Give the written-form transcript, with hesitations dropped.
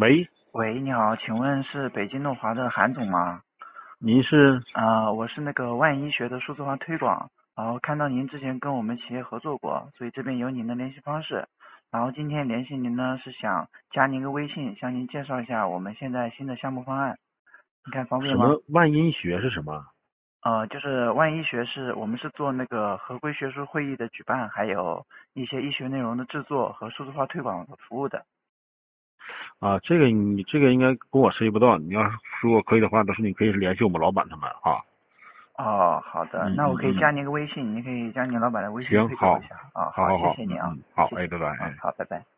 喂， 喂，你好，请问是北京诺华的韩总吗？ 您是？ 我是那个万医学的数字化推广，然后看到您之前跟我们企业合作过，所以这边有您的联系方式，然后今天联系您呢是想加您个微信，向您介绍一下我们现在新的项目方案，你看方便吗？ 什么万音学是什么？ 就是万医学我们是做那个合规学术会议的举办，还有一些医学内容的制作和数字化推广的服务的。 这个你这个应该跟我涉及不到。你要是如果可以的话，到时候你可以联系我们老板他们啊。 哦，好的， 嗯那我嗯嗯， 可以加您个微信，您可以加您老板的微信行，好， 推给我一下。好， 好好好， 谢谢你啊， 嗯嗯，好，哎， 谢谢， 拜拜，哎。 好，拜拜。